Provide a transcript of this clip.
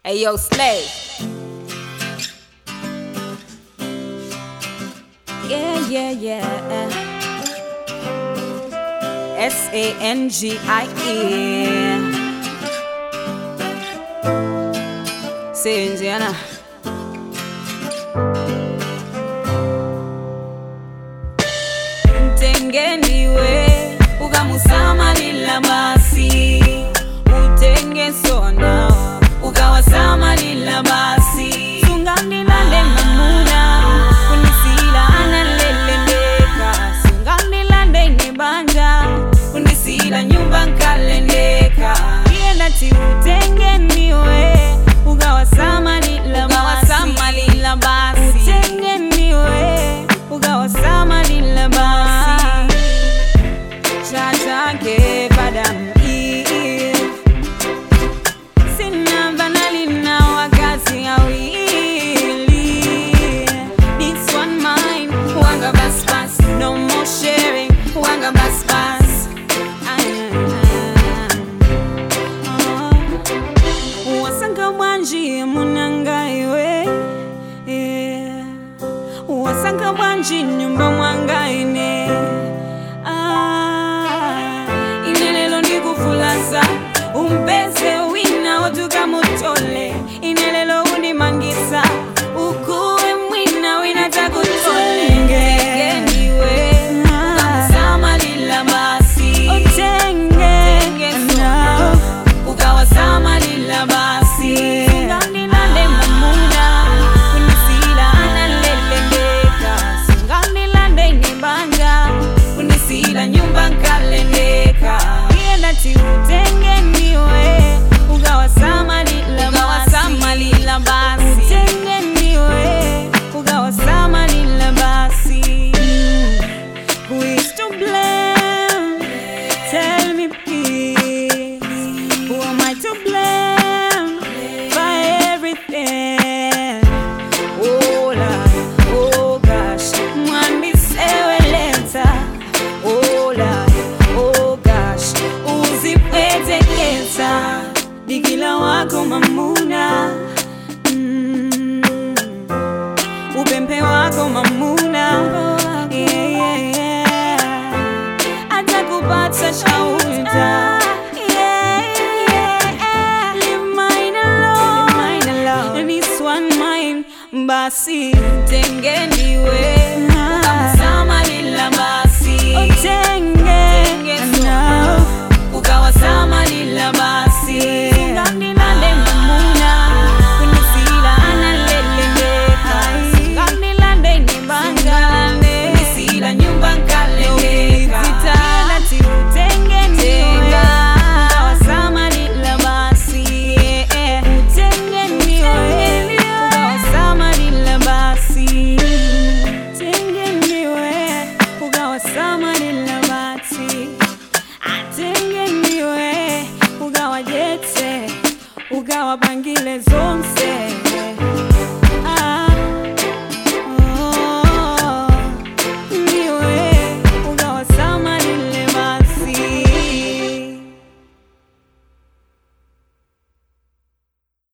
Hey yo, Slave. Yeah. SANGIE. Say Indiana. Tengendiwe ukamusama lila basi, utenge sona ukawasama lila basi. Sungandilande mamuna kunisila analelendeka, sungandilande nibanja kunisila nyumba nkalendeka. Yelati utengendiwe ukawasama lila basi, utengendiwe ukawasama lila basi. Chacha padam sina banali na wakati awili. This one mine, wanga bas bas, no more sharing, wanga bas bas. Wasanga wanji munangaiwe, wasanga wanji nyumba mwangaine. Umpese wina otuka mutole, inelelo unimangisa ukuwe mwina wina takutole. Tengendiwe ukamusama lila basi, utenge sona ukawasama lila basi. Sungandilande mamuna kunisila analelendeka, sungandilande nibanja kunisila nyumba nkalendeka. Yelati utengendiwe ukawasama lila basi, utengendiwe ukawasama lila basi. Who is to blame? Tell me please. Who am I to blame for everything? Oh Lord, oh gosh, mwandi sewe leta. Oh Lord, oh gosh, uzipwetekeza digila wako mamuna, upempe wako mamuna. Atakupata shauta. Leave mine alone. This one mine basi. Tengendiwe